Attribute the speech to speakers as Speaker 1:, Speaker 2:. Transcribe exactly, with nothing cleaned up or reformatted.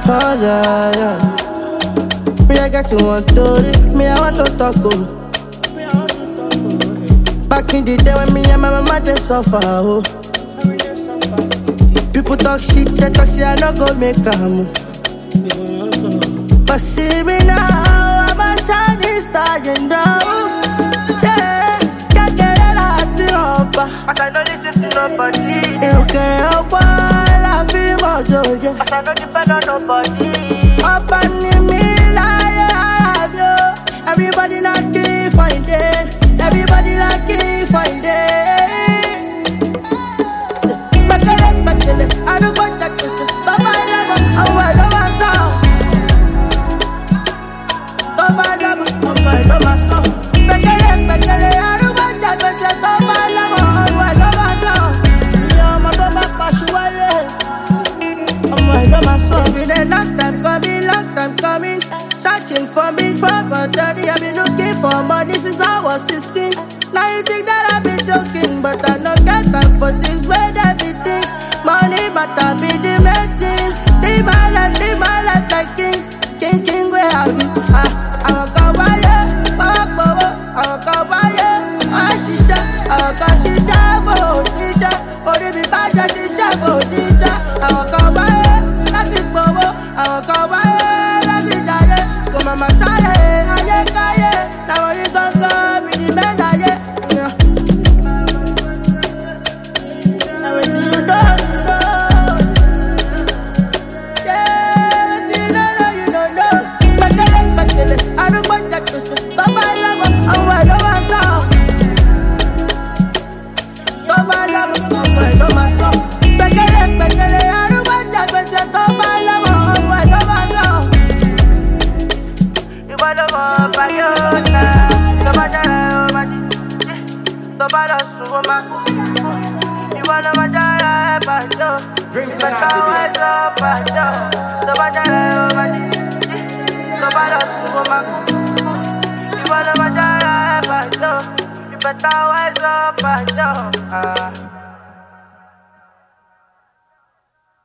Speaker 1: Oh yeah, yeah. Me I get to want to me I want to talk oh. Back in the day when me and my mama they suffer oh. People talk shit, they talk say I no go make a move. But see me now, I'm a shining star, you know. Yeah, can't get it out to
Speaker 2: But I don't listen to nobody.
Speaker 1: You can't help all I feel about you.
Speaker 2: But I don't depend on nobody.
Speaker 1: Up and me like I have you. Everybody lucky find it. Everybody lucky find it. Bakale, bakale, I don't want that question. Baba, never, I will know my song. Baba, never, I will know my song. Bakale, bakale, I don't want that question. Baba, never, I will know my song. Yeah, my Baba, Pashuale. I will know my song. It's been a long time coming, long time coming. Searching for me for thirty. I've been looking for money since I was sixteen. Now you think that I've been joking, but I no get time for this way that we think. Money matter be the main thing. Live my life, live my life like king. King, king, where I be? Ah, I want to buy it, walk over. I want to buy it, I see shit. I want to see shit for Nija. Oh, they be bad, I see shit for Nija. I want to buy it, that's it, bobo. I want to buy it, that's it, yeah. Go mama sale, aye, aye. Now when you go, go, be the man, aye.
Speaker 2: You better wise up, I know.